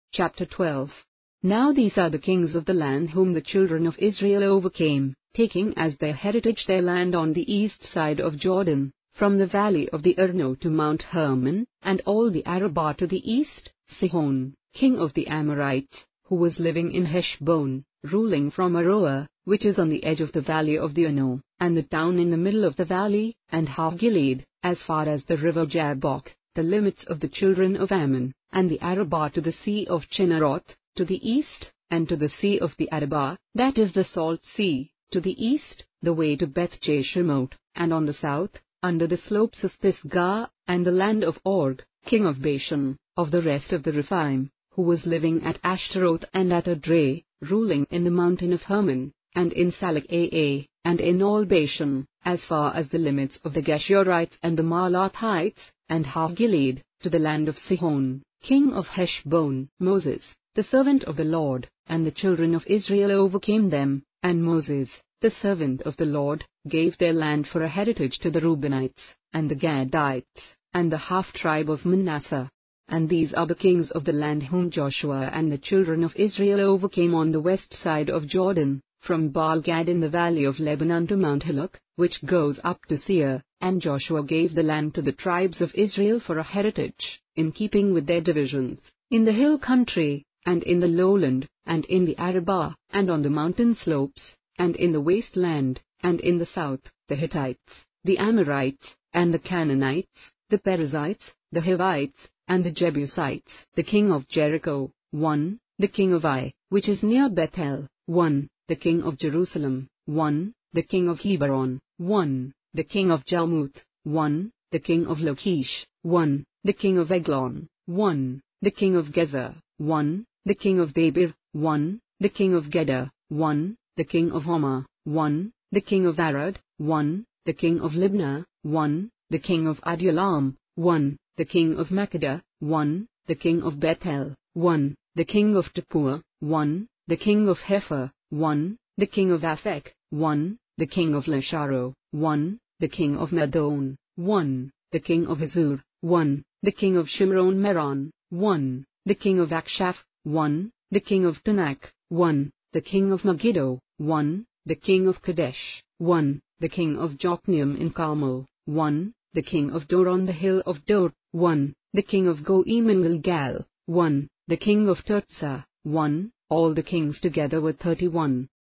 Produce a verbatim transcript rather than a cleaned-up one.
Chapter twelve. Now these are the kings of the land whom the children of Israel overcame, taking as their heritage their land on the east side of Jordan, from the valley of the Arno to Mount Hermon, and all the Arabah to the east, Sihon, king of the Amorites, who was living in Heshbon, ruling from Aroer, which is on the edge of the valley of the Arno, and the town in the middle of the valley, and half Gilead, as far as the river Jabbok, the limits of the children of Ammon, and the Arabah to the sea of Chinneroth, to the east, and to the sea of the Arabah, that is the Salt Sea, to the east, the way to Beth Jeshimoth, and on the south, under the slopes of Pisgah, and the land of Og, king of Bashan, of the rest of the Rephaim, who was living at Ashtaroth and at Edrei, ruling in the mountain of Hermon, and in Salach-Aa, and in all Bashan, as far as the limits of the Geshurites and the Maalathites, and half Gilead, to the land of Sihon, king of Heshbon. Moses, the servant of the Lord, and the children of Israel overcame them, and Moses, the servant of the Lord, gave their land for a heritage to the Reubenites, and the Gadites, and the half-tribe of Manasseh. And these are the kings of the land whom Joshua and the children of Israel overcame on the west side of Jordan, from Baal-Gad in the valley of Lebanon to Mount Hillock, which goes up to Seir, and Joshua gave the land to the tribes of Israel for a heritage, in keeping with their divisions, in the hill country, and in the lowland, and in the Arabah, and on the mountain slopes, and in the wasteland, and in the south, the Hittites, the Amorites, and the Canaanites, the Perizzites, the Hivites, and the Jebusites. The king of Jericho, one, the king of Ai, which is near Bethel, one, the king of Jerusalem, one, the king of Hebron, one, the king of Jarmuth, one, the king of Lachish, one, the king of Eglon, one, the king of Gezer, one, the king of Debir, one, the king of Geder, one, the king of Homa, one, the king of Arad, one, the king of Libnah, one, the king of Adullam, one, the king of Makkedah, one, the king of Bethel, one, the king of Tappuah, one, the king of Hepher, one, the king of Aphek, one, the king of Lesharo, one, the king of Madon, one, the king of Hazur, one, the king of Shimron Meron, one, the king of Akshaph, one, the king of Tanakh, one, the king of Megiddo, one, the king of Kadesh, one, the king of Jokneam in Carmel, one, the king of Dor on the hill of Dor, one, the king of Goim in Gilgal, one, the king of Tirzah, one, all the kings together were thirty-one.